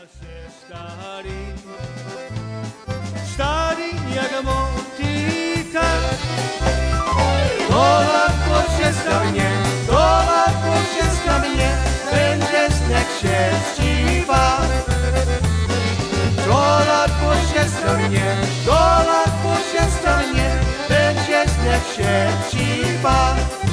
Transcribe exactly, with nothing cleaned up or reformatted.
się stali, stali jak motyka. To łatwo się stanie, to łatwo się stanie, będzie śnieg się ściwa. To łatwo się stanie, to łatwo się stanie, będzie śnieg się ściwa.